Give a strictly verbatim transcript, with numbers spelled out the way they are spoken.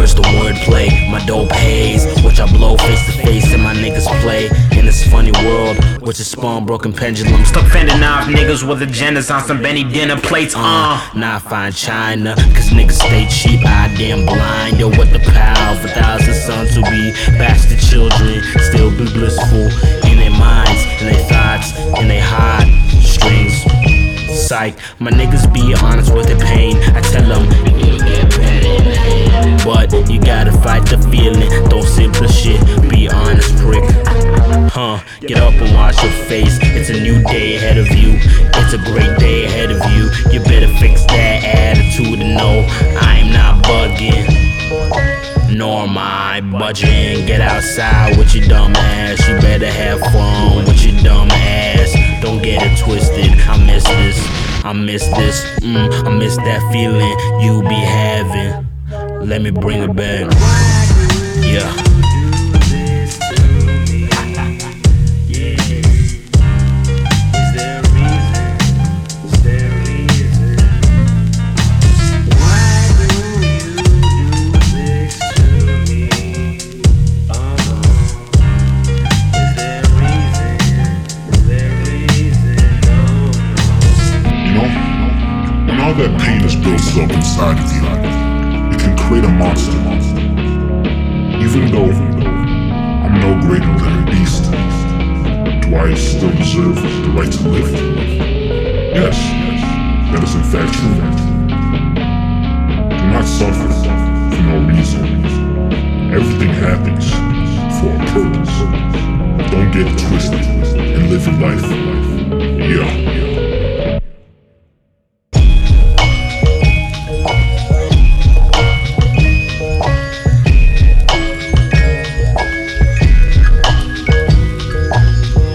where's the wordplay? My dope haze, which I blow face to face and my niggas play in this funny world, which is spawn broken pendulums. Stuck fending off niggas with agendas on some Benny dinner plates. Uh, Now I find China, cause niggas stay cheap, I damn blind. Yo, what the power for thousand sons who be bastard children, still be blissful in their minds, in their thoughts, in their heart strings. Psych, my niggas be honest with their pain. I tell them, you get better in the head, but you gotta fight the feeling. Don't simple shit, be honest, prick. Huh, get up and wash your face. It's a new day ahead of you. It's a great day ahead of you. You better fix that attitude and know I'm not bugging, nor am I budging. Get outside with your dumb ass. You better have fun with your dumb ass. Don't get it twisted. I miss this, I miss this, mm, I miss that feeling you be having. Let me bring it back. Yeah. When all that pain is built up inside of you, it can create a monster. Even though I'm no greater than a beast, do I still deserve the right to live? Yes, that is in fact true. Do not suffer for no reason. Everything happens for a purpose. Don't get it twisted and live your life. Yeah.